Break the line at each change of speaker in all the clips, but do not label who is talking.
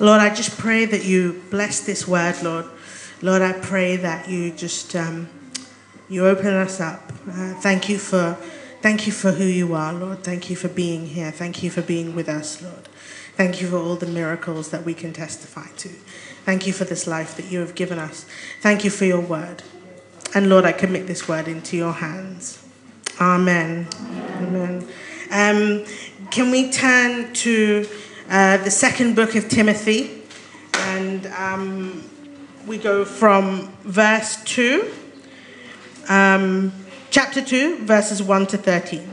Lord, I just pray that you bless this word, Lord. Lord, I pray that you just you open us up. Thank you for who you are, Lord. Thank you for being here. Thank you for being with us, Lord. Thank you for all the miracles that we can testify to. Thank you for this life that you have given us. Thank you for your word. And Lord, I commit this word into your hands. Amen. Amen. Can we turn to the second book of Timothy? And we go from verse 2, chapter 2, verses 1 to 13.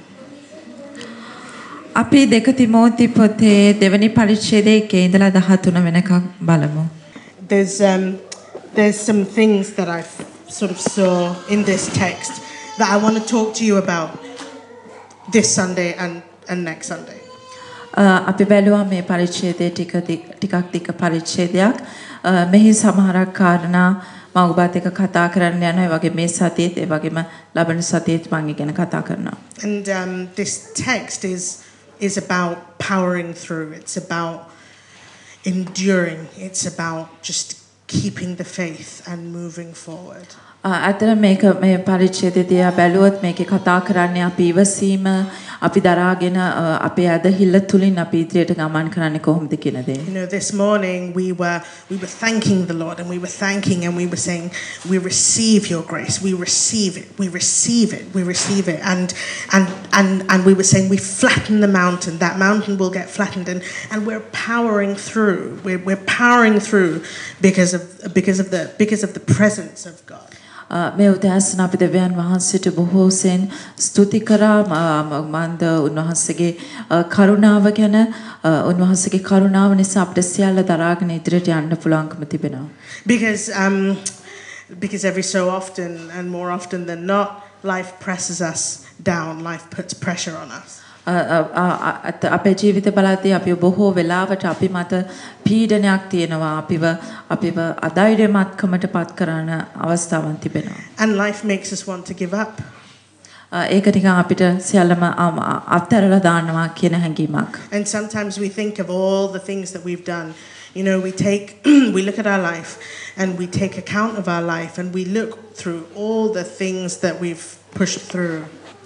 අපි දෙක තිමෝති පොතේ දෙවැනි පරිච්ඡේදයේ ඉඳලා 13 වෙනකම් බලමු.
There's some things that I sort of saw in this text that I want to talk to you about this Sunday and next Sunday.
අපි බැලුවා මේ පරිච්ඡේදයේ ටිකක් ටික පරිච්ඡේදයක්. මෙහි සමහරක් කාරණා මම ඔබත් එක්ක කතා කරන්න යනවා. ඒ වගේ මේ සතියේත් ඒ වගේම ලබන සතියේත් මම ඉගෙන කතා කරනවා.
And this text is about powering through. It's about enduring. It's about just keeping the faith and moving forward.
අතන මේක මේ පරිච්ඡේදයේදී බැලුවොත් මේකේ කතා කරන්නේ අපි ඉවසීම අපි දරාගෙන අපේ අදහිල්ල තුලින් අපි ඉදිරියට ගමන් කරන්නේ කොහොමද කියන දේ.
You know, this morning we were thanking the Lord and we were thanking and we were saying we receive your grace. We receive it. We receive it. We receive it. And we were saying we flatten the mountain. That mountain will get flattened and we're powering through. We're powering through because of the presence of God.
මේ උදෑසන අපි දෙවියන් වහන්සේට බොහෝසෙන් ස්තුති කරා මන්ද උන්වහන්සේගේ කරුණාව ගැන උන්වහන්සේගේ කරුණාව නිසා අපිට සියල්ල දරාගෙන ඉදිරියට යන්න පුළුවන්කම තිබෙනවා.
Because every so often and more often than not life presses us down, life puts pressure on us.
අපේ ජීවිත බලද්දී අපි බොහෝ වෙලාවට අපි මත පීඩනයක් තියෙනවා අපිව අධෛර්යමත්කමට පත් කරන අවස්ථාවන් තිබෙනවා.
And life makes us want to give up.
ඒක නිකන් අපිට සියල්ලම අත්හැරලා දානවා කියන හැඟීමක්.
And sometimes we think of all the things that we've done. You know, we look at our life and we take account of our life and we look through all the things that we've pushed through.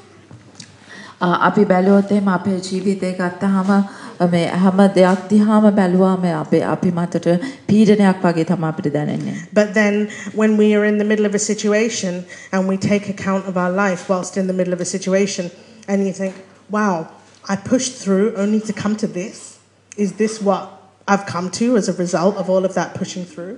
අපි බැලුවොත් එහෙම අපේ ජීවිතේ ගත්තාම මේ හැම දෙයක් දිහාම බැලුවාම අපි මතට පීඩනයක් වගේ තමයි අපිට දැනෙන්නේ.
But then when we are in the middle of a situation and we take account of our life whilst in the middle of a situation and you think, wow, I pushed through only to come to this. Is this what I've come to as a result of all of that pushing through?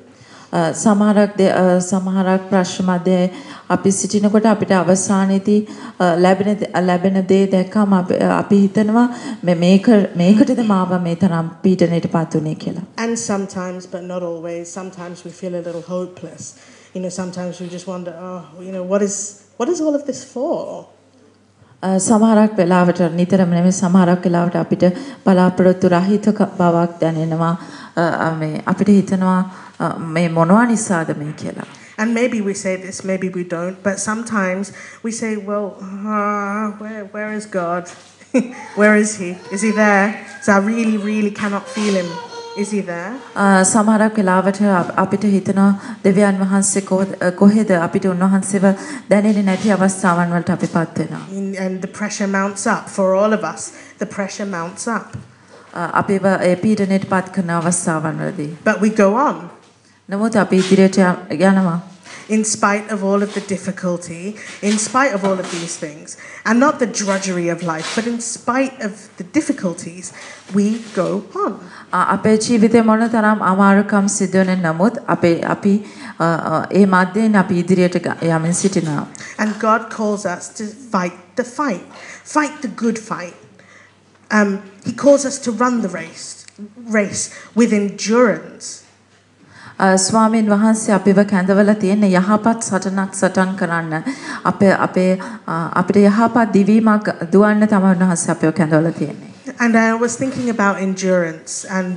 සමහරක් ප්‍රශ්න මැද අපි සිටිනකොට අපිට අවසානයේදී ලැබෙන දේ දැක්කම අපි හිතනවා මේකටද මාව මේ තරම් පීඩනයට පත් උනේ කියලා.
And sometimes, but not always, sometimes we feel a little hopeless. You know, sometimes we just wonder, you know, what is all of this for?
සමහරක් වෙලාවට නිතරම නෙමෙයි සමහරක් වෙලාවට අපිට බලාපොරොත්තු රහිත බවක් දැනෙනවා. අපිට හිතනවා මේ මොනවා නිසාද මේ කියලා.
And maybe we say this, maybe we don't, but sometimes we say, well, where is God? Where is he? Is he there? So I really, really cannot feel him. Is he there?
සමහරක් වෙලාවට අපිට හිතනවා දෙවියන් වහන්සේ කොහෙද අපිට උන්වහන්සේව දැනෙන්නේ නැති අවස්ථාවන් වලට අපිපත් වෙනවා.
And the pressure mounts up for all of us. The pressure mounts up.
අපිව ඒ පීඩනයට පත් කරන අවස්ථාවන් වලදී.
But we go on.
නමුත් අපි ඉදිරියට යනවා.
In spite of all of the difficulty, in spite of all of these things, and not the drudgery of life, but in spite of the difficulties, we go on.
අපේ ජීවිතේ මොනතරම් අමාරුකම් සිදු වෙන නමුත් අපි ඒ මැදින් අපි ඉදිරියට යමින් සිටිනවා.
And God calls us to fight the fight. Fight the good fight. He calls us to run the race with endurance.
ස්වාමීන් වහන්සේ අපිව කැඳවලා තියෙන යහපත් සටනක් සටන් කරන්න අපිට යහපත් දිවීමක් දුවන්න තමයි උන්වහන්සේ අපිව කැඳවලා තියෙන්නේ.
And I was thinking about endurance and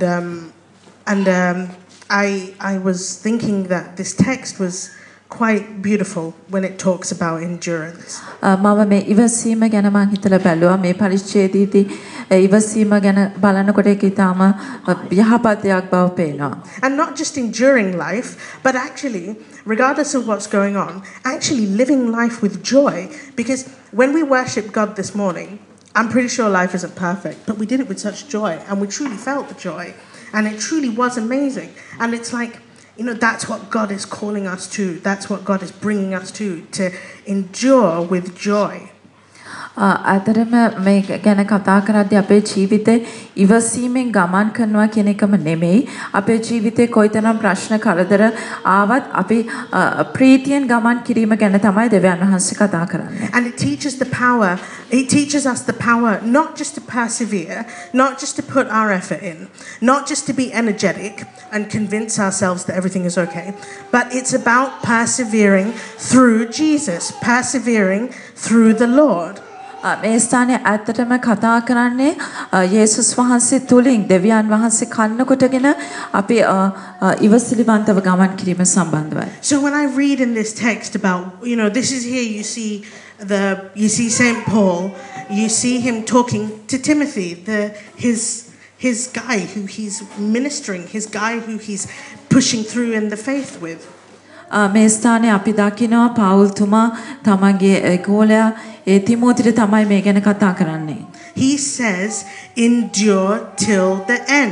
I was thinking that this text was quite beautiful when it talks about endurance.
මම මේ ඉවසීම ගැන මම හිතලා බැලුවා මේ පරිච්ඡේදයේදී ඉවසීම ගැන බලනකොට ඒක ඊටාම යහපතයක් බව පේනවා.
And not just enduring life, but actually, regardless of what's going on, actually living life with joy. Because when we worship God this morning, I'm pretty sure life isn't perfect, but we did it with such joy, and we truly felt the joy, and it truly was amazing. And it's like, you know, that's what God is calling us to. That's what God is bringing us to endure with joy.
අතරම මේ ගැන කතා කරද්දී අපේ ජීවිතේ ඉවසීමෙන් ගමන් කරනවා කියන එකම නෙමෙයි අපේ ජීවිතේ කොයිතරම් ප්‍රශ්න කරදර ආවත් අපි ප්‍රීතියෙන් ගමන් කිරීම ගැන තමයි දෙවියන් වහන්සේ කතා කරන්නේ.
And it teaches us the power not just to persevere, not just to put our effort in, not just to be energetic and convince ourselves that everything is okay, but it's about persevering through Jesus, persevering through the Lord.
මේ ස්ථානයේ ඇත්තටම කතා කරන්නේ යේසුස් වහන්සේ තුලින් දෙවියන් වහන්සේ කන්න කොටගෙන අපි ඉවසිලිවන්තව ගමන් කිරීම සම්බන්ධවයි.
So when I read in this text about, you know, this is here you see St. Paul, you see him talking to Timothy, his guy who he's ministering, his guy who he's pushing through in the faith with.
මේ ස්ථානයේ අපි දකිනවා පවුල් තුමා තමගේ ගෝලයා තිමෝතිට තමයි මේ ගැන කතා කරන්නේ.
He says endure till the end.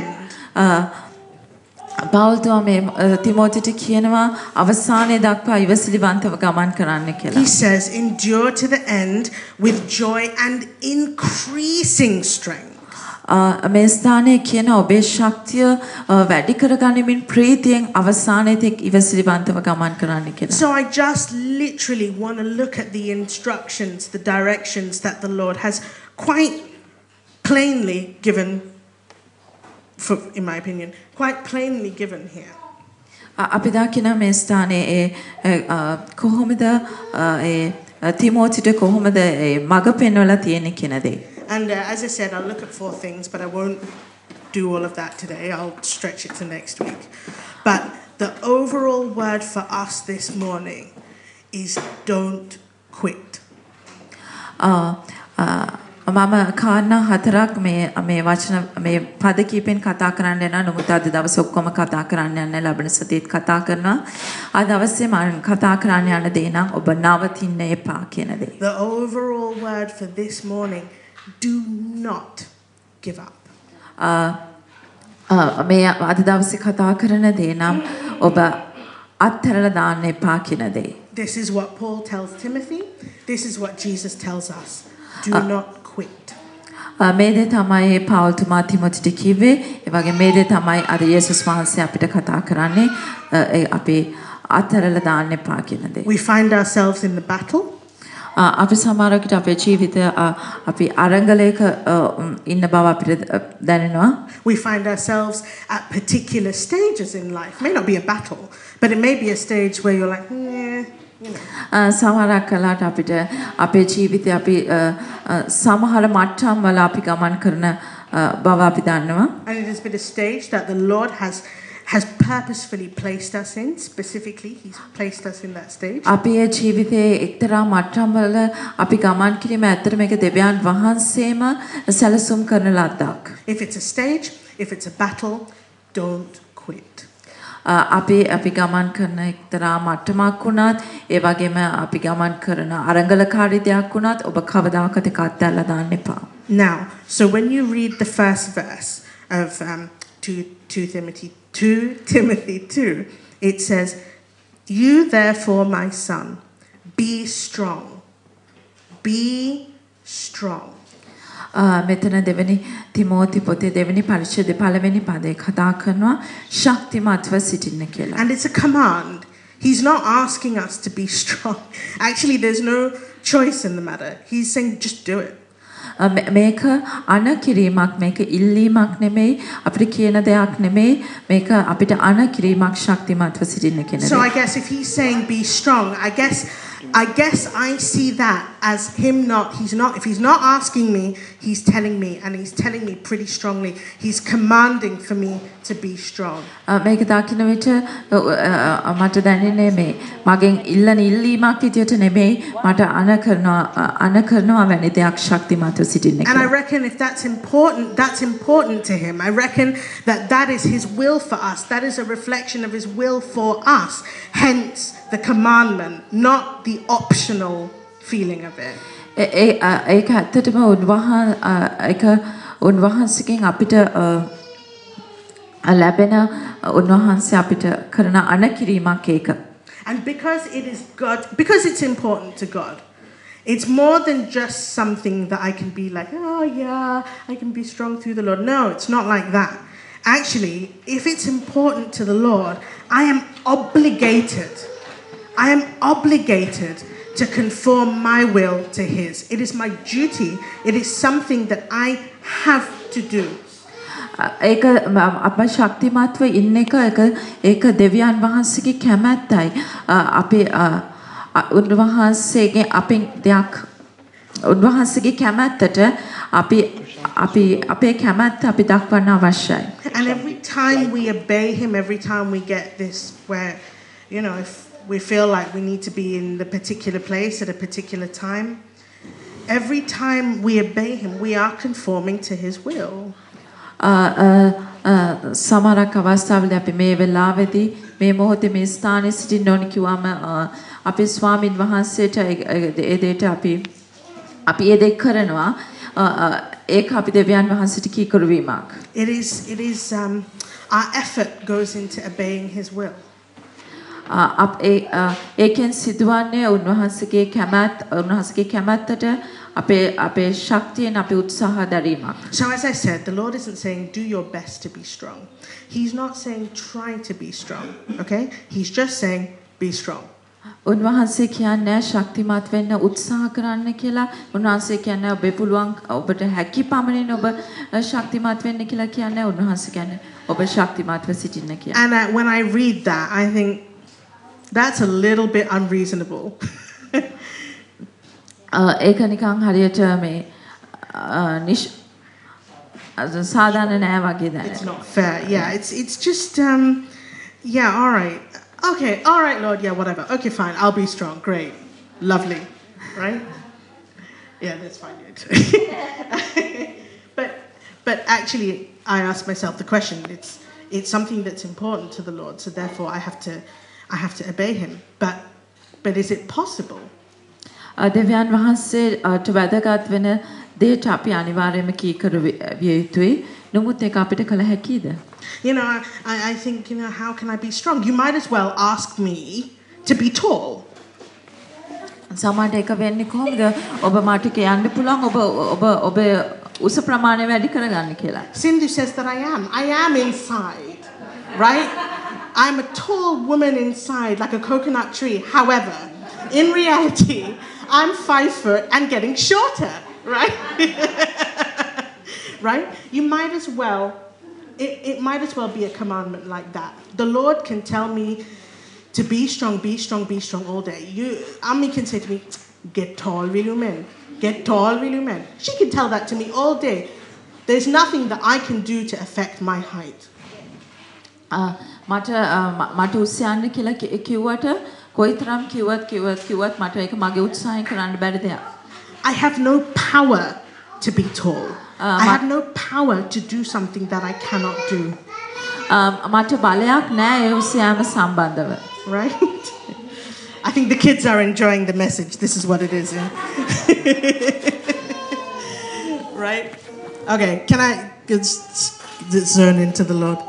පවුල් තුමා මේ තිමෝතිට කියනවා අවසානයේ දක්වා ඉවසිලිවන්තව ගමන් කරන්න කියලා.
He says endure to the end with joy and increasing strength.
මේ ස්ථානයේ කියන ඔබේ ශක්තිය වැඩි කරගනිමින් ප්‍රීතියෙන් අවසානයේ තෙක් ඉවසිලිවන්තව ගමන් කරන්න කියලා.
So I just literally want to look at the instructions, the directions that the Lord has quite plainly given, in my opinion, quite plainly given here.
අපි දකින මේ ස්ථානයේ කොහොමද තිමෝතිට කොහොමද මඟ පෙන්වලා තියෙන්නේ කියන දේ.
And as I said, I'll look at 4 things, but I won't do all of that today. I'll stretch it to next week. But the overall word for us this morning is don't quit.
මම කාරණා 4ක් මේ වචන මේ පද කීපෙන් කතා කරන්න යනවා. නමුත් අද දවසේ ඔක්කොම කතා කරන්න යන්නේ ලබන සතියේත් කතා කරනවා. අද දවසේ මම කතා කරන්න යන දේ නම් ඔබ නවතින්න එපා කියන දේ.
The overall word for this morning, do not give up.
මේ අද දවසේ කතා කරන දේ නම් ඔබ අත්හැරලා දාන්න එපා කියන දේ.
This is what Paul tells Timothy. This is what Jesus tells us. Do not quit.
මේ දේ තමයි පවුල් තුමා තිමෝතිට කිව්වේ. ඒ වගේ මේ දේ තමයි අද යේසුස් වහන්සේ අපිට කතා කරන්නේ. අපි අත්හැරලා දාන්න එපා කියන දේ.
We find ourselves in the battle.
අපි සමහරවිට අපේ ජීවිතය අපි අරංගලයක ඉන්න බව අපිට දැනෙනවා.
We find ourselves at particular stages in life. May not be a battle, but it may be a stage where you're like, you know.
සමහරක් කලකට අපිට අපේ ජීවිතේ අපි සමහර මට්ටම් වල අපි ගමන් කරන බව අපි දන්නවා.
And it has been a stage that the Lord has purposefully placed us in. Specifically, He's placed us in that stage.
අපි ඒ ජීවිතේ එක්තරා මට්ටම් වල අපි ගමන් කිරීම ඇත්තට මේක දෙවියන් වහන්සේම සැලසුම් කරන ලද්දක්.
If it's a stage, if it's a battle, don't quit.
අපි ගමන් කරන එක්තරා මට්ටමක් වුණත් ඒ වගේම අපි ගමන් කරන අරංගලකාරී දෙයක් වුණත් ඔබ කවදාකවත් ඒක අත්හැරලා දාන්න එපා.
Now, so when you read the first verse of 2 Timothy 2, it says, "You therefore, my son, be strong. Be strong."
මෙතන දෙවෙනි තිමෝති පොතේ දෙවෙනි පරිච්ඡේදයේ පළවෙනි පදේ කතා කරනවා ශක්තිමත්ව සිටින්න කියලා.
And it's a command. He's not asking us to be strong. Actually, there's no choice in the matter. He's saying just do it.
මේක අනකිරීමක් මේක ඉල්ලීමක් නෙමෙයි අපිට කියන දෙයක් නෙමෙයි මේක අපිට අනකිරීමක් ශක්තිමත්ව සිටින්න කියන දේ.
So I guess if he's saying be strong, I guess I see that as if he's not asking me, he's telling me, and he's telling me pretty strongly. He's commanding for me to be strong.
මේක දකින්න විට මට දැනෙන්නේ මේ මගෙන් ඉල්ලන ඉල්ලීමක් විදියට නෙමෙයි මට අන කරනවා වැනි දෙයක් ශක්තිමත්ව සිටින්න
And I reckon if that's important to him. I reckon that is his will for us. That is a reflection of his will for us. Hence the commandment, not the optional feeling of it.
ඒක ඇත්තටම උන්වහන්සේගෙන් අපිට ලැබෙන උන්වහන්සේ අපිට කරන අනකිරීමක් ඒක.
And because it's important to God, it's more than just something that I can be like, oh yeah, I can be strong through the Lord. No, it's not like that. Actually, if it's important to the Lord, I am obligated to conform my will to his. It is my duty. It is something that I have to do.
ඒක අප ශක්තිමත්ව ඉන්න ඒක දෙවියන් වහන්සේගේ කැමැත්තයි අපි උන්වහන්සේගේ අපෙන් දෙයක් උන්වහන්සේගේ කැමැත්තට අපේ කැමැත්ත අපි දක්වන්න අවශ්‍යයි.
And every time we obey him, every time we get this where if we feel like we need to be in the particular place at a particular time, every time we obey him, we are conforming to his will.
සමහරක් අවස්ථාවල අපි මේ වෙලාවේදී මේ මොහොතේ මේ ස්ථානයේ සිටින්න ඕන කිව්වම අපේ ස්වාමින් වහන්සේට ඒ දෙයට අපි ඒ දෙක කරනවා ඒක අපි දෙවියන් වහන්සේට කීකරු වීමක්.
It is our effort goes into obeying his will.
ඒකෙන් සිදුවන්නේ උන්වහන්සේගේ කැමැත්තට අපේ ශක්තියෙන් අපි උත්සාහ දරීමක්.
So as I said, the Lord isn't saying do your best to be strong. He's not saying try to be strong. Okay? He's just saying be strong.
උන්වහන්සේ කියන්නේ ශක්තිමත් වෙන්න උත්සාහ කරන්න කියලා. උන්වහන්සේ කියන්නේ ඔබ පුළුවන් ඔබට හැකි පමණින් ඔබ ශක්තිමත් වෙන්න කියලා කියන්නේ. උන්වහන්සේ කියන්නේ ඔබ ශක්තිමත්ව සිටින්න කියලා.
And when I read that, I think that's a little bit unreasonable.
ඒක නිකන් හරියට මේ සාධාරණ නෑ වගේ දැනෙනවා.
It's not fair. Yeah, it's just yeah, all right. Okay, all right, Lord. Yeah, whatever. Okay, fine. I'll be strong. Great. Lovely. Right? Yeah, that's fine. But actually I ask myself the question. It's something that's important to the Lord, so therefore I have to obey him. But is it possible?
දෙවියන් වහන්සේට වැදගත් වෙන දෙයට අපි අනිවාර්යයෙන්ම කීකරු විය යුතුයි. නමුත් ඒක අපිට කළ හැකිද?
I think, how can I be strong? You might as well ask me to be tall.
සමහරට ඒක වෙන්නේ කොහොමද? ඔබ මට කියන්න පුළුවන් ඔබ උස ප්‍රමාණය වැඩි කරගන්න කියලා.
Sindhu says that I am inside. Right? I'm a tall woman inside like a coconut tree. However, in reality, I'm 5 foot and getting shorter, right? Right? You might as well, it might as well be a commandment like that. The Lord can tell me to be strong all day. Ami can say to me, get tall, will you men? Get tall, will you men? She can tell that to me all day. There's nothing that I can do to affect my height.
මට උස්සයන්න කියලා කිව්වට කොයිතරම් කිව්වත් මට ඒක මගේ උත්සාහයෙන් කරන්න බැරි දෙයක්.
I have no power to be tall. I have no power to do something that I cannot do.
මට බලයක් නැහැ ඒ උස්සයම සම්බන්ධව.
Right? I think the kids are enjoying the message. This is what it is. Yeah? Right? Okay, can I zone into the Lord?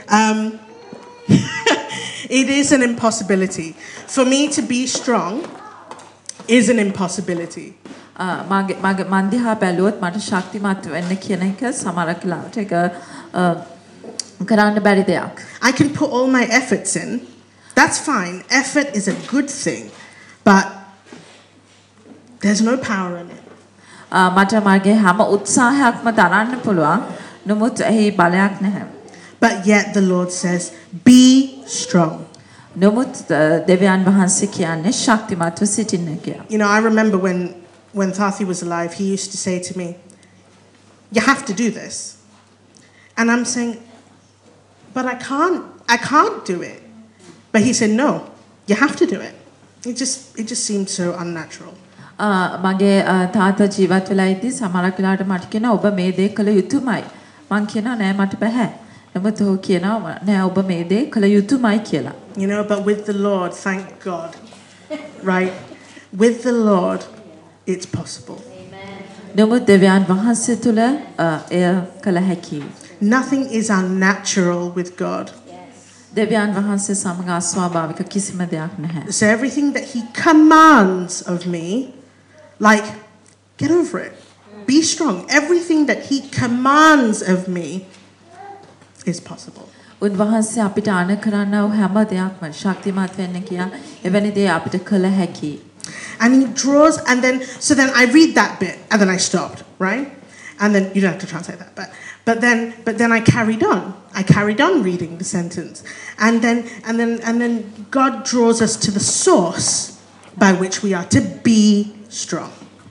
It is an impossibility. For me to be strong is an impossibility.
මන් දිහා බැලුවොත් මට ශක්තිමත් වෙන්න කියන එක සමහරක් ලාට ඒක කරන්න බැරි දෙයක්.
I can put all my efforts in. That's fine. Effort is a good thing. But there's no power in it.
මට මගේ හැම උත්සාහයක්ම දරන්න පුළුවන්. නමුත් එහි බලයක් නැහැ.
But yet the Lord says, be strong.
නමුත් දෙවියන් වහන්සේ කියන්නේ ශක්තිමත්ව සිටින්න කියලා.
I remember when Thathi was alive, he used to say to me, you have to do this. And I'm saying, but I can't do it. But he said, no, you have to do it. It just seemed so unnatural.
මගේ තාත්තා ජීවත් වෙලා ඉද්දි සමහරක් වෙලාවට මට කියනවා ඔබ මේ දේ කළ යුතුමයි. මං කියනවා නෑ මට බෑ. නමුත් ඔහු කියනවා නෑ ඔබ මේ දේ කළ යුතුමයි කියලා.
You know, but with the Lord, thank God. Right? With the Lord, it's possible.
නමුත් දෙවියන් වහන්සේ තුල එය කළ හැකියි.
Nothing is unnatural with God.
දෙවියන් වහන්සේ සමග අස්වාභාවික කිසිම දෙයක් නැහැ.
So everything that he commands of me, like, get over it. Be strong. Everything that he commands of me is possible.
උන්වහන්සේ අපිට අණ කරන්නා වූ හැම දෙයක්ම ශක්තිමත් වෙන්න කියා එවැනි දේ අපිට කළ හැකියි.
And he draws, and then I read that bit, and then I stopped, right? And then you don't have to translate that, but then I carried on. I carried on reading the sentence, and then God draws us to the source by which we are to be strong.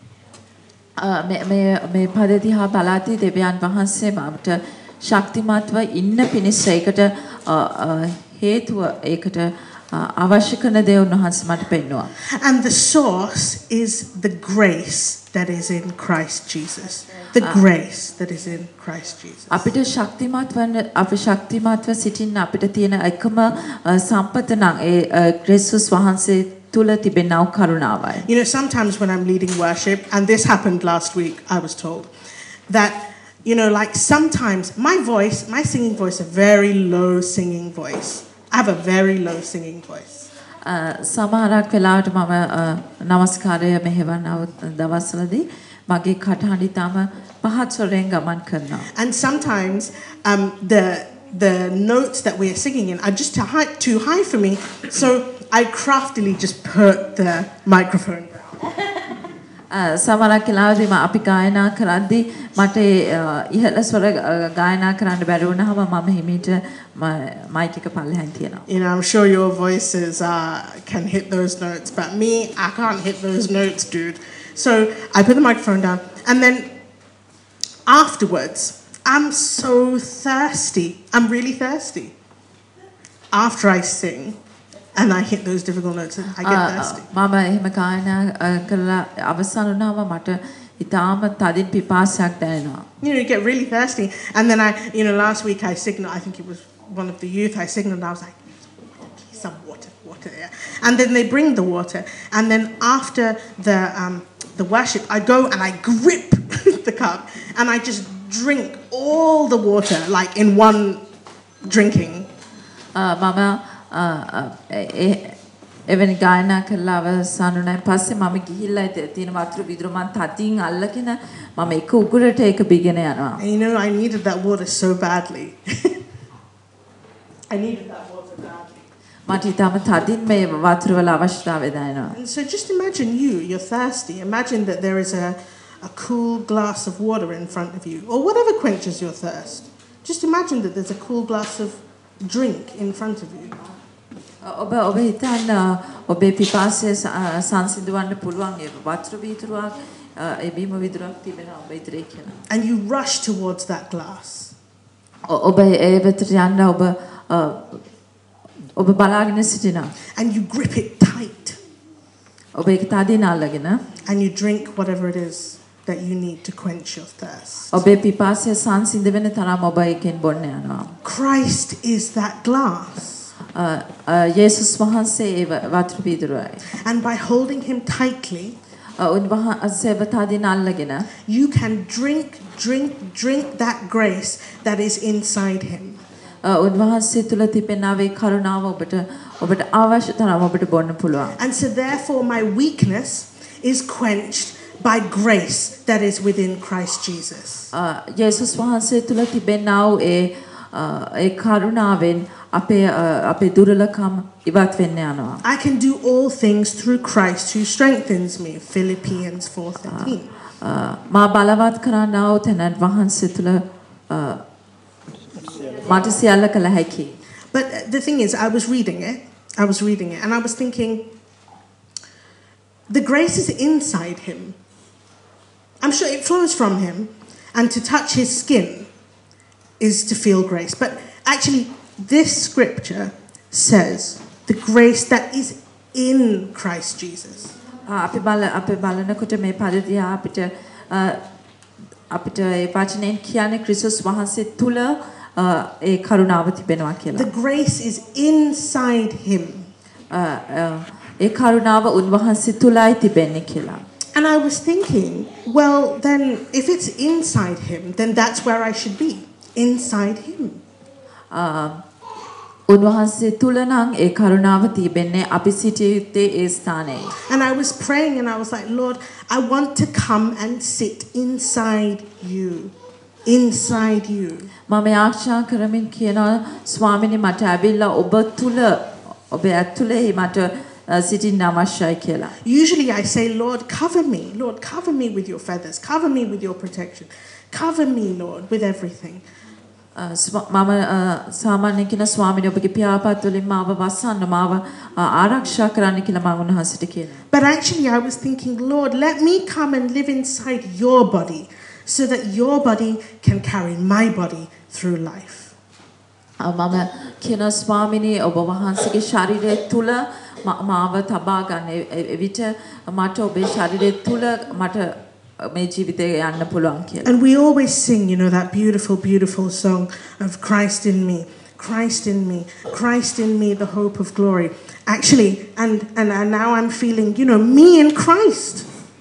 මේ පද දිහා බලද්දී දෙවියන් වහන්සේ අපට ශක්තිමත්ව ඉන්න පිණිස ඒකට හේතුව ඒකට අවශ්‍ය කරන දේ උන්වහන්සේ මට පෙන්වුවා.
And the source is the grace that is in Christ Jesus. The grace that is in Christ Jesus.
අපිට ශක්තිමත් වන්න අපි ශක්තිමත්ව සිටින්න අපිට තියෙන එකම සම්පත නම් ඒ ක්‍රිස්තුස් වහන්සේ තුල තිබෙනා කරුණාවයි.
You know, sometimes when I'm leading worship, and this happened last week, I was told that, you know, like sometimes my singing voice, a very low singing voice. I have a very low singing voice.
සමහරක් වෙලාවට මම නමස්කාරය මෙහෙවන දවස්වලදී මගේ කටහඬ තාම පහත් ස්වරයෙන් ගමන් කරනවා.
And sometimes the notes that we are singing in are just too high for me, so I craftily just put the microphone down.
සමහරක් වෙලාවදී අපි ගායනා කරද්දී මට ඉහළ ස්වර ගායනා කරන්න බැරි වුණාම මම හිමීට මයික් එක පල්ලෙහාන් තියනවා.
You know, I'm sure your voices can hit those notes, but me, I can't hit those notes, dude. So I put the microphone down, and then afterwards, I'm so thirsty. I'm really thirsty. After I sing, and I hit those difficult notes, I get thirsty.
මම එහෙම ගායනා කරලා අවසන් වුණාම මට ඊටාම තදින් පිපාසයක් දැනෙනවා.
You know, you get really thirsty, and then last week I signaled. I think it was one of the youth. I signaled. I was like, some water, yeah. And then they bring the water, and then after the worship, I go and I grip the cup, and I just drink all the water, like in one drinking.
එවැනි ගායනා කරලා අවසන් වුණාන් පස්සේ මම ගිහිල්ලා තියෙන වතුර විදුර මන් තදින් අල්ලගෙන මම එක උගුරට ඒක බිගෙන යනවා.
And you know, I needed that water so badly. I needed that water badly.
මට ඊටම තදින් මේ වතුර වල අවශ්‍යතාවය දැනෙනවා.
And so just imagine you're thirsty. Imagine that there is a cool glass of water in front of you, or whatever quenches your thirst. Just imagine that there's a cool glass of drink in front of you.
ඔබ හිතන්න ඔබේ පිපාසය සංසිඳවන්න පුළුවන් ඒ වතුර වීදුරුවක් ඒ බීම වීදුරුවක් තිබෙනවා ඔබ ඉදිරියේ කියලා.
And you rush towards that glass.
ඔබ ඒ වෙතට යන්න ඔබ බලාගෙන සිටිනවා.
And you grip it tight.
ඔබ ඒක තදින් අල්ලගෙන
and you drink whatever it is that you need to quench your thirst.
ඔබේ පිපාසය සංසිඳ වෙන තරම් ඔබ ඒකෙන් බොන්න යනවා.
Christ is that glass.
යේසුස් වහන්සේ ඒ වතුර වීදුරුවයි.
And by holding him tightly,
උන්වහන්සේව තදින් අල්ලගෙන
you can drink that grace that is inside him.
උන්වහන්සේ තුල තිබෙනා වේ කරුණාව ඔබට අවශ්‍ය තරම් ඔබට බොන්න පුළුවන්.
And so therefore my weakness is quenched by grace that is within Christ Jesus.
යේසුස් වහන්සේ තුල තිබෙනා වූ ඒ කරුණාවෙන් අපේ දුර්වලකම් ඉවත් වෙන්න යනවා.
I can do all things through Christ who strengthens me. Philippians 4:13.
මා බලවත් කරන්නා වූ තැනත් වහන්සේ තුල මට සියල්ල කළ හැකියි.
But the thing is, I was reading it, and I was thinking, the grace is inside him. I'm sure it flows from him, and to touch his skin is to feel grace. But actually, this scripture says the grace that is in Christ Jesus.
අපි බලනකොට මේ පරිදි අපිට ඒ වචනෙන් කියන්නේ ක්‍රිස්තුස් වහන්සේ තුල ඒ කරුණාව තිබෙනවා කියලා.
The grace is inside him.
ඒ කරුණාව උන්වහන්සේ තුලයි තිබෙන්නේ කියලා.
And I was thinking, well, then if it's inside him, then that's where I should be, inside him.
උන්වහන්සේ තුල නම් ඒ කරුණාව තිබෙන්නේ අපි සිටිය යුත්තේ ඒ ස්ථානයේ.
And I was praying and I was like, Lord, I want to come and sit inside you. Inside you.
මම ආශා කරමින් කියනවා ස්වාමිනේ මට ඇවිල්ලා ඔබ තුල ඔබ ඇතුලේ මට සිටින්න අවශ්‍යයි කියලා.
Usually I say, Lord, cover me. Lord, cover me with your feathers. Cover me with your protection. Cover me, Lord, with everything.
මම සාමාන්‍යයෙන් කියන ස්වාමිනේ ඔබගේ පියාපත් වලින් මාව වසන්න මාව ආරක්ෂා කරන්න කියලා මම උන්වහන්සේට කියනවා.
But actually I was thinking, Lord, let me come and live inside your body so that your body can carry my body through life.
මම කියන ස්වාමිනේ ඔබ වහන්සේගේ ශරීරය තුල මාව තබා ගන්න එවිට මට ඔබේ ශරීරය තුල මට මේ ජීවිතේ යන්න පුළුවන් කියලා.
And we always sing, you know, that beautiful, beautiful song of Christ in me, Christ in me, Christ in me, the hope of glory. Actually, and now I'm feeling, you know, me in Christ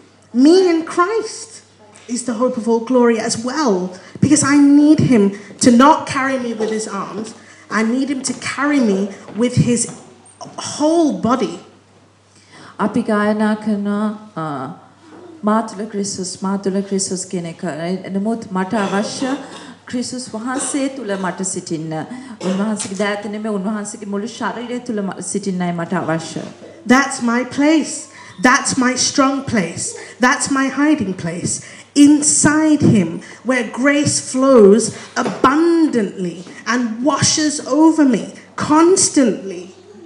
is the hope of all glory as well, because I need him to not carry me with his arms. I need him to carry me with his whole body.
අපි ගායනා කරනවා මාතුල ක්‍රිස්තුස් කියන එක. නමුත් මට අවශ්‍ය ක්‍රිස්තුස් වහන්සේ තුල මට සිටින්න. උන්වහන්සේගේ දෑත නෙමෙයි උන්වහන්සේගේ මුළු ශරීරය තුල සිටින්නයි මට අවශ්‍ය.
That's my place. That's my strong place. That's my hiding place. Inside him, where grace flows abundantly and washes over me constantly.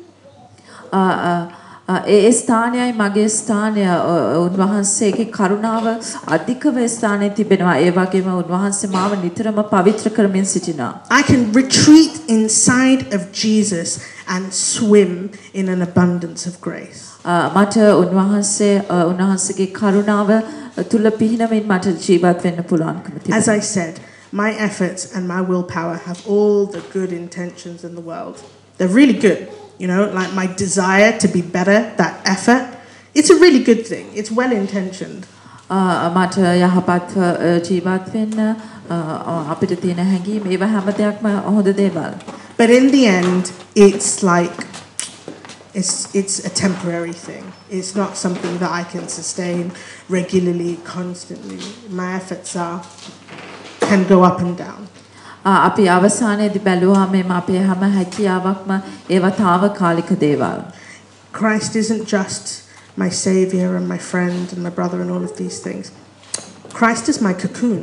ඒ ස්ථානයයි මගේ ස්ථානය උන්වහන්සේගේ කරුණාව අධිකව ස්ථානයේ තිබෙනවා. ඒ වගේම උන්වහන්සේ මාව නිතරම පවිත්‍ර කරමින් සිටිනවා.
I can retreat inside of Jesus and swim in an abundance of grace.
මට උන්වහන්සේගේ කරුණාව තුල පිහිනමින් මට ජීවත් වෙන්න පුළුවන්කම තිබෙනවා.
As I said, my efforts and my willpower have all the good intentions in the world. They're really good. You know, like my desire to be better, that effort, it's a really good thing. It's well intentioned.
මට යහපත් ජීවත් වෙන්න අපිට තියෙන හැඟීම් ඒව හැම දෙයක්ම හොඳ දේවල්.
But in the end, it's like it's a temporary thing. It's not something that I can sustain regularly, constantly. My efforts can go up and down.
අපි අවසානයේදී බැලුවාම අපේ හැම හැකියාවක්ම ඒවා తాවකාලික දේවල්.
Christ isn't just my savior and my friend and my brother and all of these things. Christ is my cocoon.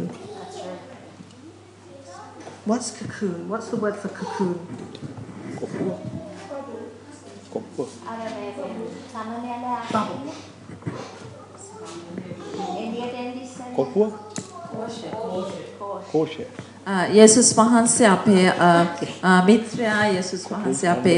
What's cocoon? What's the word for cocoon?
යේසුස් වහන්සේ අපේ මිත්‍රයා යේසුස් වහන්සේ අපේ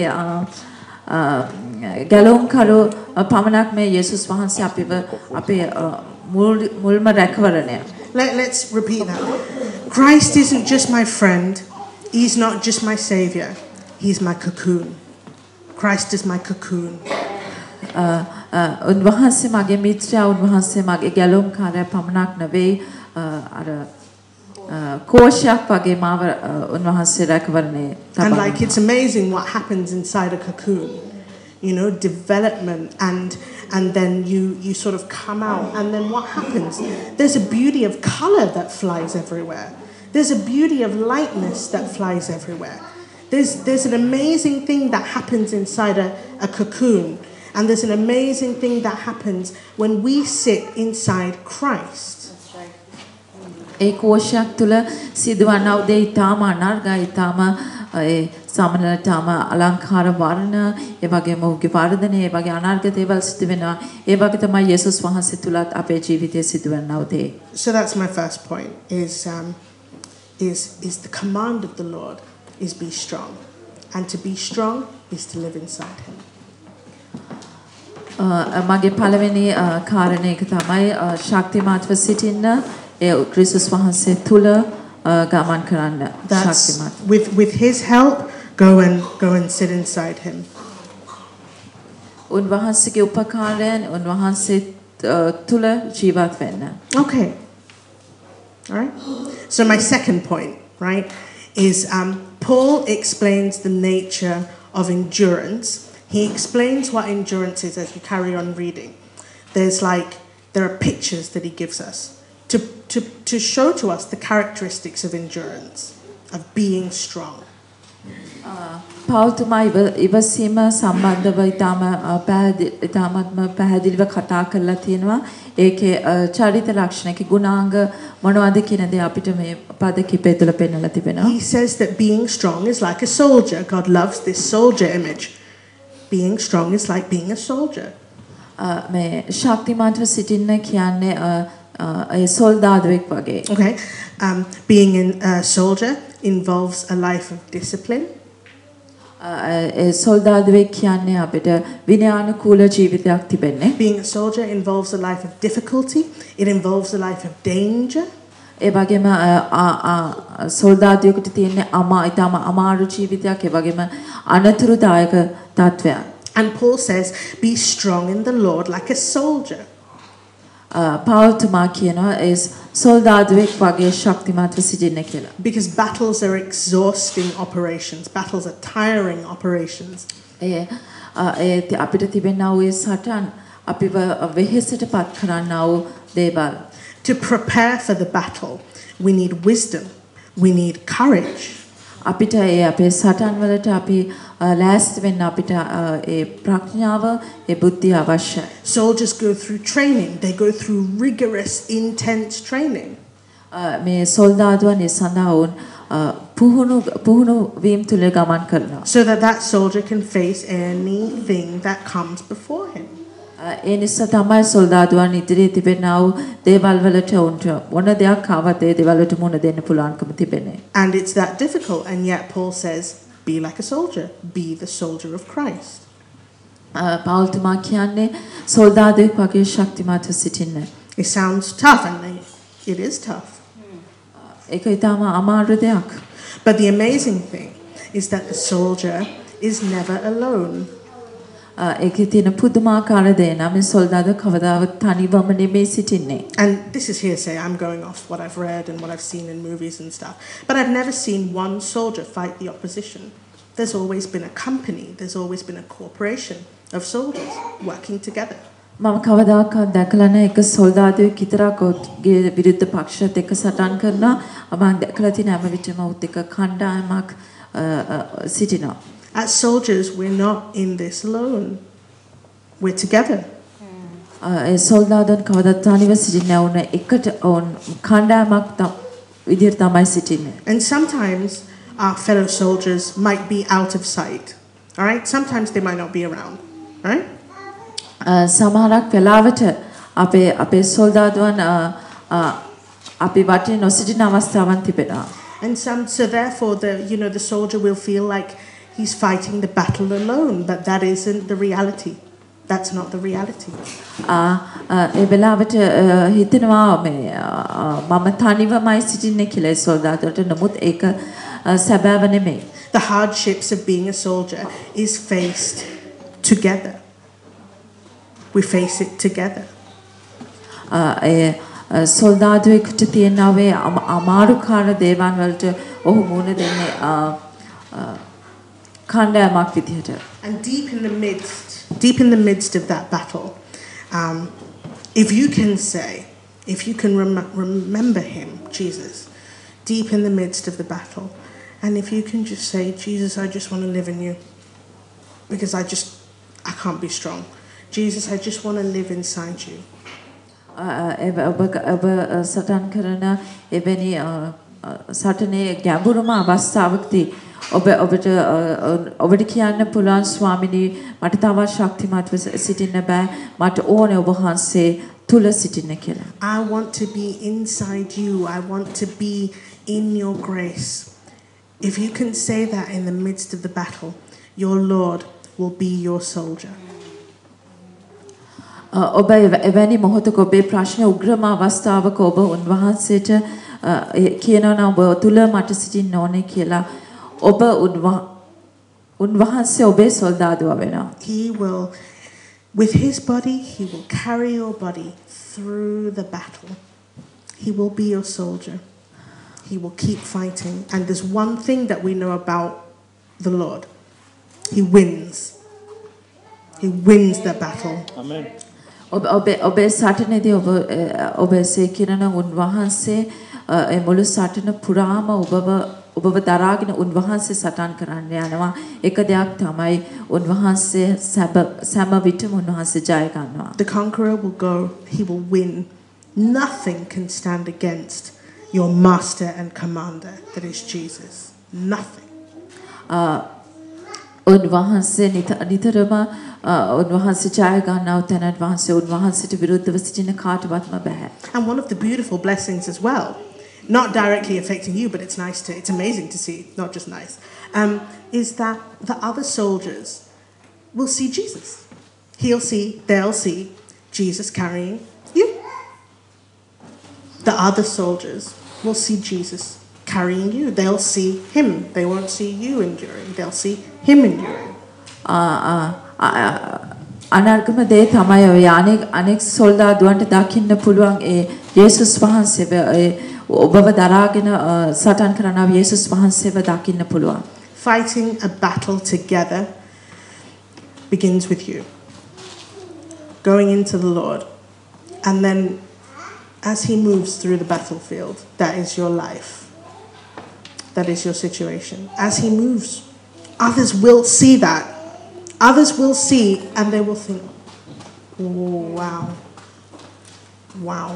ගැලුම්කරු පමණක් මේ යේසුස් වහන්සේ අපේ මුල්ම රැකවරණය.
Let's repeat that. Christ isn't just my friend. He's not just my savior. He's my cocoon. Christ is my cocoon.
උන්වහන්සේ මගේ මිත්‍රයා උන්වහන්සේ මගේ ගැලුම්කරයා පමණක් නෙවෙයි අර කෝෂයක් වගේ මාව උන්වහන්සේ රැකවරණය තබනවා.
And like it's amazing what happens inside a cocoon. You know, development and then you sort of come out and then what happens? There's a beauty of color that flies everywhere. There's a beauty of lightness that flies everywhere. There's an amazing thing that happens inside a cocoon, and there's an amazing thing that happens when we sit inside Christ.
ඒ කෝෂයක් තුල සිදුවන උදේ ඊටාම අනර්ගයි ඊටාම ඒ සමනලටම අලංකාර වර්ණ ඒ වගේම ඔහුගේ වර්ධනය ඒ වගේ අනර්ග දේවල් සිදු වෙනවා. ඒ වගේ තමයි යේසුස් වහන්සේ තුලත් අපේ ජීවිතයේ සිදුවන උදේ.
So that's my first point is the command of the Lord is be strong. And to be strong is to live inside him.
මගේ පළවෙනි කාරණය එක තමයි ශක්තිමත්ව සිටින්න ඒ ක්‍රිස්තුස් වහන්සේ තුල ගමන් කරන්න
That's
ශක්තිමත්.
with his help, go and sit inside him.
උන්වහන්සේගේ උපකාරයෙන් උන්වහන්සේ තුල ජීවත් වෙන්න.
Okay. All right. So my second point, right, is Paul explains the nature of endurance. He explains what endurance is as you carry on reading. There are pictures that he gives us to show to us the characteristics of endurance, of being strong.
පෞල්තුමා ඉවසීම සම්බන්ධව ඉතාමත්ම පැහැදිලිව කතා කරලා තියෙනවා. ඒකේ චරිත ලක්ෂණක ගුණාංග මොනවද කියන දේ අපිට මේ පද කිපය තුළ පෙන්වලා තිබෙනවා.
He says that being strong is like a soldier. God loves this soldier image. Being strong is like being a soldier.
මේ ශක්තිමත්ව සිටින්න කියන්නේ ඒ සොල්දාදුවෙක් වගේ.
Okay. Being a soldier involves a life of discipline.
සොල්දාදුවෙක් කියන්නේ අපිට විනයානුකූල ජීවිතයක් තිබෙන්නේ.
Being a soldier involves a life of difficulty. It involves a life of danger.
ඒ වගේම සොල්දාදුවෙකුට තියෙන ඉතාම අමාරු ජීවිතයක්, ඒ වගේම අනතුරුදායක තත්ත්වයක්.
And Paul says, be strong in the Lord like a soldier.
පෞල්තුමා කියනවා ඒ සොල්දාදුවෙක් වගේ ශක්තිමත්ව සිටින්න කියලා.
Because battles are exhausting operations. Battles are tiring operations.
අපිට තිබෙනා වූ සටන් අපිව වෙහෙසටපත් කරන්නා වූ දේවල්.
To prepare for the battle, we need wisdom. We need courage.
අපිට අපේ සටන් වලට අපි ලෑස්ති වෙන්න අපිට ඒ ප්‍රඥාව ඒ බුද්ධිය අවශ්‍යයි.
Soldiers go through training. They go through rigorous, intense training.
මේ සොල්දාදුවන් ඒ සඳහා වුන් පුහුණු වීම තුල ගමන් කරනවා.
So that soldier can face anything that comes before him.
ඒ නිසා තමයි සොල්දාදුවන් ඉදිරියේ තිබෙනා වූ දේවල් වලට උන්ට මොන දෙයක් ආවත් ඒ දේවල් වලට මුහුණ දෙන්න පුළුවන්කම තිබෙන්නේ.
And it's that difficult, and yet Paul says, be like a soldier. Be the soldier of Christ.
පෞල්තුමා කියන්නේ සොල්දාදුවෙක් වගේ ශක්තිමත්ව සිටින්න.
It sounds tough, and it is tough.
ඒක ඊටම අමාරු දෙයක්.
But the amazing thing is that the soldier is never alone.
ඒකේ තියෙන පුදුමාකාර දේ නම් මේ සොල්දාදුව කවදාවත් තනිවම නෙමෙයි සිටින්නේ.
And this is hearsay. I'm going off what I've read and what I've seen in movies and stuff. But I've never seen one soldier fight the opposition. There's always been a company. There's always been a corporation of soldiers working together.
මම කවදාකවත් දැකලා නැහැ එක සොල්දාදුවෙක් විතරක් ඔහුගේ විරුද්ධ පක්ෂයත් එක්ක සටන් කරනවා. මම දැකලා තියෙන හැම විටම ඔහුත් එක්ක කණ්ඩායමක් සිටිනවා.
As soldiers, we're not in this alone. We're together.
ඒ සොල්දාදුන් කවදාවත් තනිව සිටින්නේ නැහැ. එකට කණ්ඩායමක් විදිහට තමයි සිටින්නේ.
And sometimes our fellow soldiers might be out of sight. All right? Sometimes they might not be around. All right?
සමහරක් වෙලාවට අපේ සොල්දාදුවන් අපි වටේ නොසිටින අවස්ථාවන් තිබෙනවා.
And so therefore the soldier will feel like he's fighting the battle alone, but that isn't the reality. That's not the reality.
ඒ වෙලාවට හිතනවා මම තනිවමයි සිටින්නේ කියලා සොල්දාදුන්ට. නමුත් ඒක සැබෑව නෙමෙයි.
The hardships of being a soldier is faced together. We face it together.
සොල්දාදුවෙකුට තියෙනා වේ අමාරුකාර දේවල් වලට ඔහු මුහුණ දෙන්නේ කණ්ඩායමක් විදිහට.
And deep in the midst of that battle, if you can remember him, Jesus, deep in the midst of the battle, and if you can just say, Jesus, I just want to live in you, because I can't be strong. Jesus, I just want to live inside you.
ඔබ සටන් කරන එවැනි සටනේ ගැඹුරුම අවස්ථාවකදී ඔබට කියන්න පුළුවන් ස්වාමිනී මට තවත් ශක්තිමත්ව සිටින්න බෑ මට ඕනේ ඔබ වහන්සේ තුල සිටින්න කියලා.
I want to be inside you. I want to be in your grace. if you can say that in the midst of the battle, your Lord will be your soldier.
ඔබ එවැනි මොහොතක ඔබේ ප්‍රශ්න උග්‍රම අවස්ථාවක ඔබ උන්වහන්සේට කියනවා නම් ඔබ තුල මට සිටින්න ඕනේ කියලා ඔබ උන්වහන්සේ ඔබේ සොල්දාදුවා වෙනවා.
He will, with his body, he will carry your body through the battle. He will be your soldier. He will keep fighting. And there's one thing that we know about the Lord. He wins. He wins the battle.
Amen.
ඔබේ සටනේදී ඔබ සේකිරණ උන්වහන්සේ ඒ මුළු සටන පුරාම ඔබව දරාගෙන උන්වහන්සේ සටන් කරන්න යනවා. එක දෙයක් තමයි උන්වහන්සේ සෑම විටම උන්වහන්සේ ජය ගන්නවා.
The conqueror will go. He will win. Nothing can stand against your master and commander, that is Jesus. Nothing.
උන්වහන්සේ නිතරම උන්වහන්සේ ජය ගන්නව තැන උන්වහන්සේට විරුද්ධව සිටින කාටවත්ම බෑ.
And one of the beautiful blessings as well, not directly affecting you, but it's amazing to see, not just nice, is that the other soldiers will see Jesus. They'll see Jesus carrying you. The other soldiers will see Jesus carrying you. They'll see him. They won't see you enduring. They'll see him enduring.
අනර්ගම දේ තමයි ඔය අනෙක් සොල්දාදුවන්ට දකින්න පුළුවන් ඒ යේසුස් වහන්සේව ඔබව දරාගෙන සටන් කරන යේසුස් වහන්සේව දකින්න පුළුවන්.
Fighting a battle together begins with you. Going into the Lord, and then as he moves through the battlefield, that is your life. That is your situation. As he moves, others will see that. Others will see and they will think, oh, wow. Wow.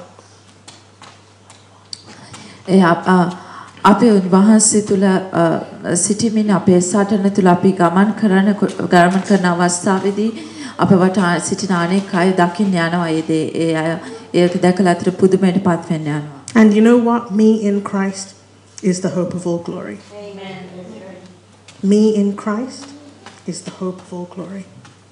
අපේ උන්වහන්සේ තුල සිටීමෙන් අපේ සටන තුල අපි ගමන් කරන අවස්ථාවේදී අපවට සිටින අනෙක් අය දකින්න යනවා ඒක දැකලා අතර පුදුමයටපත් වෙන්න යනවා.
And you know what? Me in Christ is the hope of all glory.
Amen.
Me in Christ is the hope of all glory.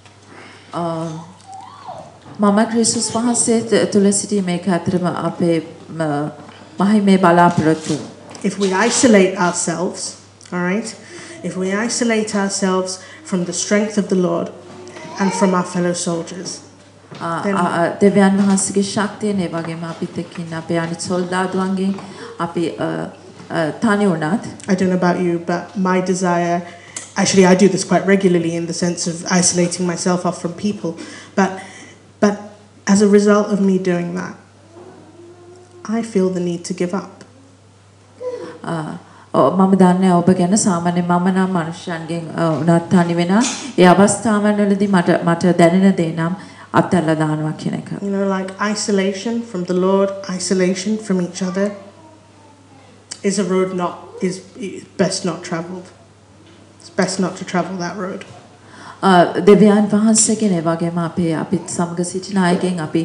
මම ක්‍රිස්තුස් වහන්සේ තුල සිටීම ඒක අතරම අපේ මහිමේ බලාපොරොත්තු.
If we isolate ourselves, all right? If we isolate ourselves from the strength of the Lord and from our fellow soldiers,
දෙවියන් වහන්සේගේ ශක්තියනේ වගේම අපිත් එක්ක ඉන්න අපේ අනිත් සොල්දාදුවන්ගෙන් අපි තනි වුණත්
I don't know about you, but my desire, actually I do this quite regularly in the sense of isolating myself off from people, but as a result of me doing that, I feel the need to give up.
මම දන්නේ ඔබ ගැන සාමාන්‍යයෙන් මම නම් මනුෂ්‍යයන්ගෙන් උනත් තනි වෙන ඒ අවස්ථාවන් වලදී මට දැනෙන දේ නම් අත්හැරලා දානවා කියන එක.
You know, like isolation from the Lord, isolation from each other is a road is best not traveled. It's best not to travel that road.
දෙවියන් වහන්සේගෙන ඒ වගේම අපිත් සමග සිටින අයගෙන් අපි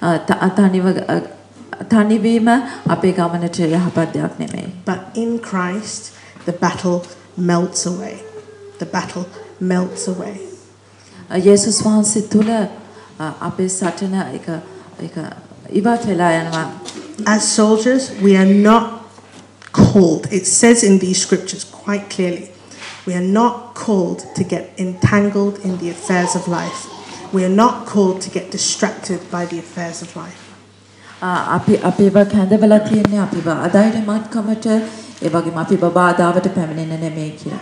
තනිවීම අපේ ගමනට යහපත් දෙයක් නෙමෙයි.
But in Christ the battle melts away. The battle melts away.
යේසුස් වහන්සේ තුල අපේ සටන එක ඉවත් වෙලා යනවා.
As soldiers, we are not called. It says in these scriptures quite clearly, we are not called to get entangled in the affairs of life. We are not called to get distracted by the affairs of life.
අපිව කැඳවලා තියන්නේ අපිව අධෛර්යමත්කමට ඒ වගේම අපිව බාධාවට පැමිණෙන්න නෙමෙයි කියලා.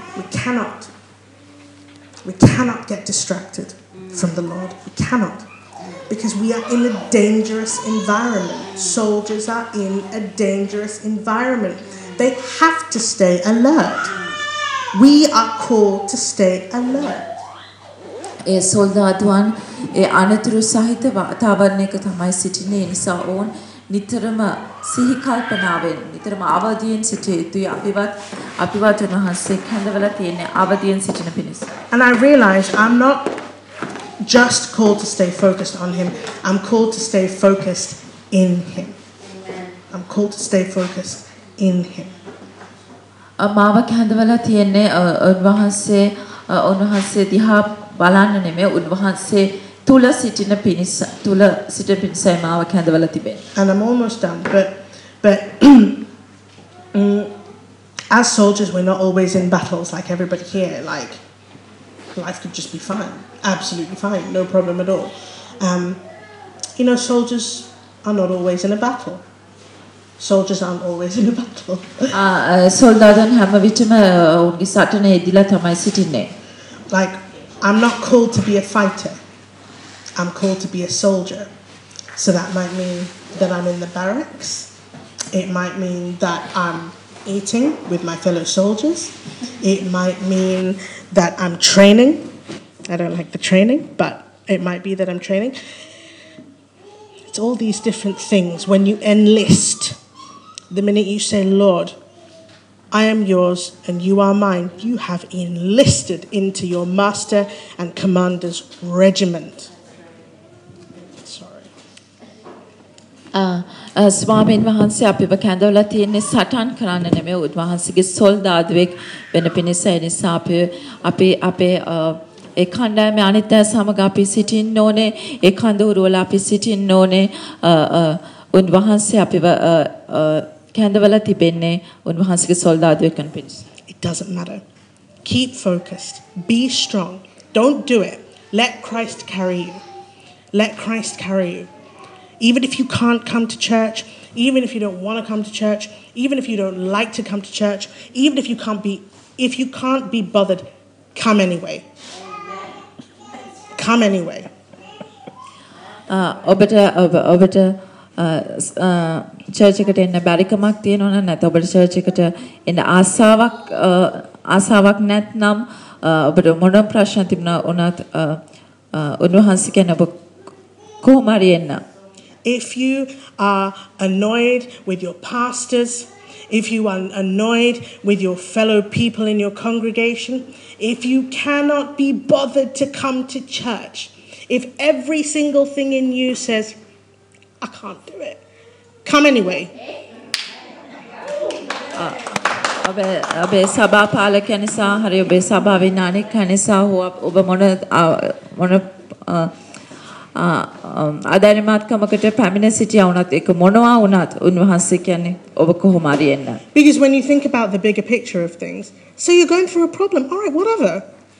We cannot get distracted from the Lord. We cannot. Because we are in a dangerous environment. Soldiers are in a dangerous environment. They have to stay alert. We are called to stay alert.
ඒ සොල්දාදුවන් ඒ අනතුරු සහිත වාතාවරණයක තමයි සිටින්නේ. ඒ නිසා ඕන් නිතරම සිහි කල්පනාවෙන් නිතරම අවදියෙන් සිටිය යුතුයි. අපිවත් උන්වහන්සේ කැඳවලා තියෙන්නේ අවදියෙන් සිටින පිණිස.
And I realize I'm not just called to stay focused on him. I'm called to stay focused in him. I'm called to stay focused in him.
මාව කැඳවලා තියෙන්නේ උන්වහන්සේ දිහා බලන්න නෙමෙයි උන්වහන්සේ තුල සිටින පිණිසයි මාව කැඳවලා තිබෙන්නේ.
And I'm almost done, but as soldiers, we're not always in battles like everybody here. Like, life could just be fine, absolutely fine, no problem at all. Soldiers are not always in a battle. Soldiers aren't always in a battle.
සොල්දාදුන් හැම විටම උන්ගේ සටනේ ඉදිලා තමයි සිටින්නේ.
Like, I'm not called to be a fighter. I'm called to be a soldier. So that might mean that I'm in the barracks. It might mean that I'm eating with my fellow soldiers. It might mean that I'm training. I don't like the training, but it might be that I'm training. It's all these different things. When you enlist, the minute you say, Lord, I am yours and you are mine, you have enlisted into your master and commander's regiment. Sorry.
ස්වාමීන් වහන්සේ අපිව කැඳවලා තියෙන්නේ සටන් කරන්න නෙමෙයි උන්වහන්සේගේ සොල්දාදුවෙක් වෙන පිණිසයි. නිසා අපේ ඒ කණ්ඩායමේ අනිත් අය සමග අපි සිටින්න ඕනේ. ඒ කඳවුරුවල අපි සිටින්න ඕනේ. උන්වහන්සේ අපිව කැඳවලා තිබෙන්නේ උන්වහන්සේගේ සොල්දාදුවෙක් වෙන පිණිස.
It doesn't matter. Keep focused. Be strong. Don't do it. Let Christ carry you. Let Christ carry you. Even if you can't come to church, even if you don't want to come to church, even if you don't like to come to church, even if you can't be bothered, come anyway. Come anyway.
ඔබට church එකට එන්න බැරි කමක් තියෙනවා නම් නැත්නම් ඔබට church එකට එන්න ආසාවක් නැත්නම් ඔබට මොන ප්‍රශ්න තිබුණා උනත් උන්වහන්සේ කියන ඔබ කොහොම හරි එන්න.
If you are annoyed with your pastors, if you are annoyed with your fellow people in your congregation, if you cannot be bothered to come to church, if every single thing in you says, I can't do it, come anyway.
ඔබේ සභාපාලකයා නිසා හරි ඔබේ සභාවේ නායකයා නිසා ඔබ මොන ආදායමත්කමකට පැමිණ සිටියා වුණත් ඒක මොනවා වුණත් උන්වහන්සේ කියන්නේ ඔබ කොහොම හරි එන්න.
Because when you think about the bigger picture of things, so you're going through a problem, all right, whatever.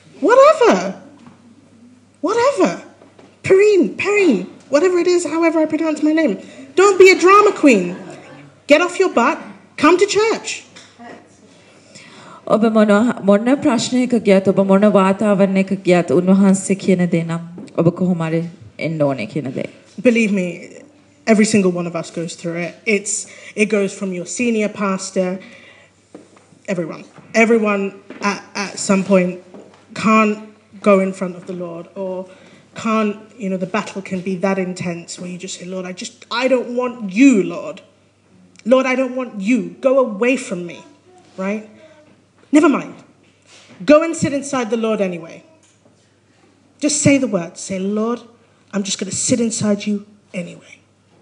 Perrine, whatever it is, however I pronounce my name. Don't be a drama queen. Get off your butt, come to church.
ඔබ මොන ප්‍රශ්නයක ගියත් ඔබ මොන වාතාවරණයක ගියත් උන්වහන්සේ කියන දේ නම් ඔබ කොහොම හරි එන්න ඕනේ කියන දේ.
Believe me, every single one of us goes through it. It goes from your senior pastor, everyone at some point can't go in front of the Lord, or can't, the battle can be that intense where you just say, Lord, I don't want you, Lord. Lord, I don't want you. Go away from me, right? Never mind. Go and sit inside the Lord anyway. Just say the words. Say, Lord, I'm just going to sit inside you anyway.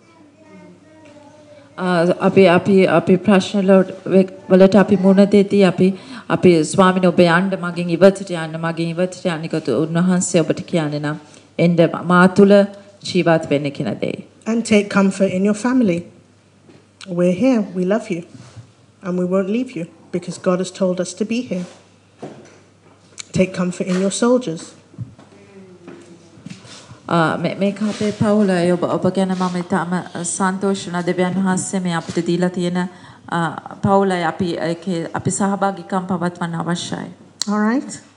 අපි ප්‍රශ්න වලට අපි මුණ දෙති අපි ස්වාමීන් ඔබ යන්න මගෙන් ඉවතට යන්න උන්වහන්සේ ඔබට කියන්නේ නම් එන්න මා තුල ජීවත් වෙන්න කියන දේ.
And take comfort in your family. We're here. We love you. And we won't leave you because God has told us to be here. Take comfort in your soldiers.
මේක අපේ පවුලයි ඔබ ගැන මම ඉතාම සන්තෝෂ වෙනවා දෙවියන් වහන්සේ මේ අපිට දීලා තියෙන පවුලයි අපි සහභාගීකම් පවත්වන්න අවශ්‍යයි.
All right.